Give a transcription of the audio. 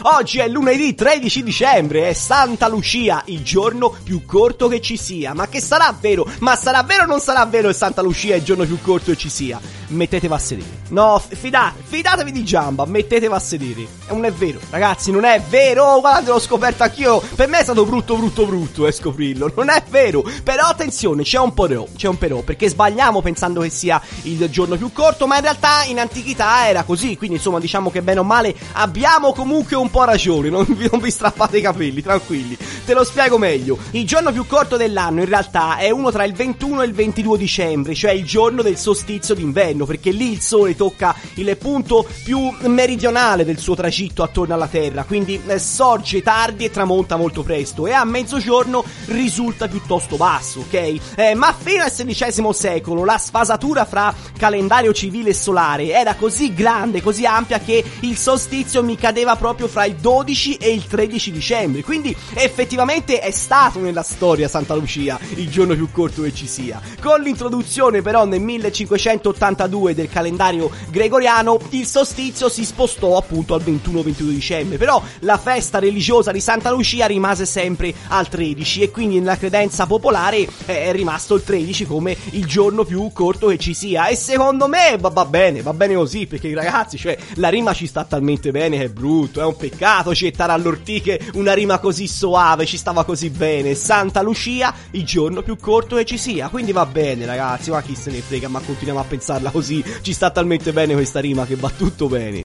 Oggi è lunedì 13 dicembre, è Santa Lucia, il giorno più corto che ci sia. Ma che sarà vero? Ma sarà vero o non sarà vero che Santa Lucia è il giorno più corto che ci sia? Mettetevi a sedere. No, fidatevi di Giamba, mettetevi a sedere. Non è vero, ragazzi, non è vero. Guardate, l'ho scoperto anch'io. Per me è stato brutto scoprirlo. Non è vero. Però attenzione, c'è un però, perché sbagliamo pensando che sia il giorno più corto, ma in realtà in antichità era così. Quindi insomma diciamo che bene o male abbiamo comunque un po' ragione. Non vi strappate i capelli, tranquilli. Te lo spiego meglio. Il giorno più corto dell'anno in realtà è uno tra il 21 e il 22 dicembre, cioè il giorno del solstizio d'inverno, perché lì il sole tocca il punto più meridionale del suo tragitto attorno alla Terra, quindi sorge tardi e tramonta molto presto e a mezzogiorno risulta piuttosto basso, ok? Ma fino al XVI secolo la sfasatura fra calendario civile e solare era così grande, così ampia, che il solstizio mi cadeva proprio fra il 12 e il 13 dicembre, quindi effettivamente è stato nella storia Santa Lucia il giorno più corto che ci sia. Con l'introduzione però nel 1582 del calendario gregoriano, il solstizio si spostò appunto al 21-22 dicembre, però la festa religiosa di Santa Lucia rimase sempre al 13 e quindi nella credenza popolare è rimasto il 13 come il giorno più corto che ci sia, e secondo me va bene così, perché ragazzi, cioè la rima ci sta talmente bene che è brutto, è un peccato gettare all'ortiche una rima così soave, ci stava così bene. Santa Lucia, il giorno più corto che ci sia, quindi va bene ragazzi, ma chi se ne frega, ma continuiamo a pensarla così, ci sta talmente bene questa rima che va tutto bene.